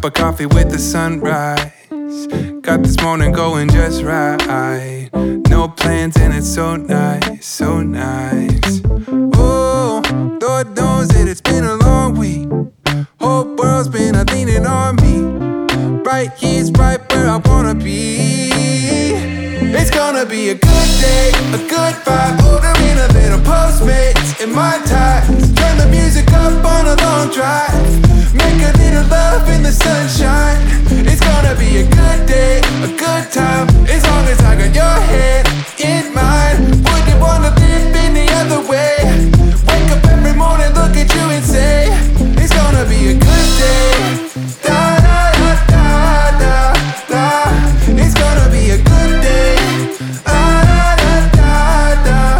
of coffee with the sunrise. Got this morning going just right. No plans and it's so nice, so nice. Oh, Lord knows that it's been a long week. Whole world's been leaning on me. Right here's right where I wanna be. It's gonna be a good day, a good vibe. Ordering a little Postmates in my ties. Turn the music up on a long drive. Make a little love in the sunshine. It's gonna be a good day, a good time. As long as I got your hand in mine. Wouldn't wanna live any other way. Wake up every morning, look at you and say, it's gonna be a good day. Da da da da da da. It's gonna be a good day. Da da da da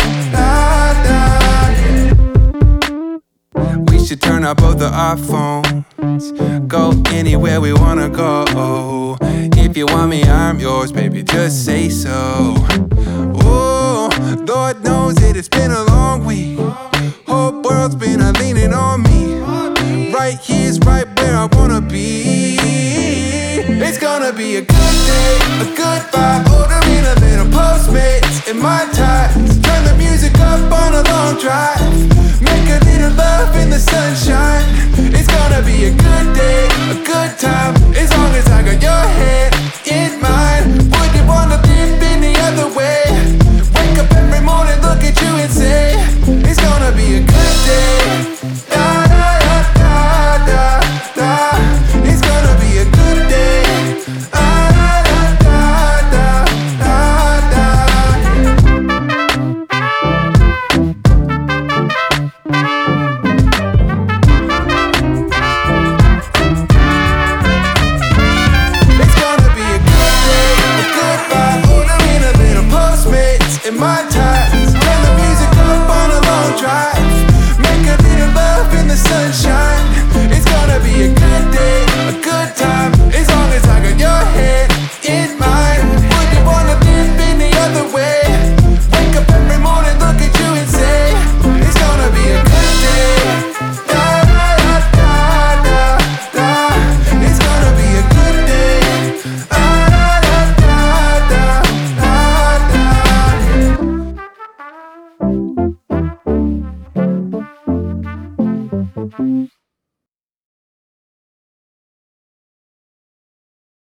da da. We should turn up both of our phones. Go anywhere we wanna go. If you want me, I'm yours, baby, just say so. Oh, Lord knows that it's been a long week. Whole world's been leaning on me. Right here's right where I wanna be. It's gonna be a good day, a good vibe. Ordering a little Postmates in my ties. Turn the music up on a long drive. Make a little love in the sunshine. It's gonna be a good day, a good time. As long as I got your hand in mine. Wouldn't wanna live any other way. Wake up every morning, look at you and say, it's gonna be a good day. Da da da da da da. It's gonna be a good day. Da da da da da da. It's gonna be a good day, a good vibe. Ordering a little Postmates in my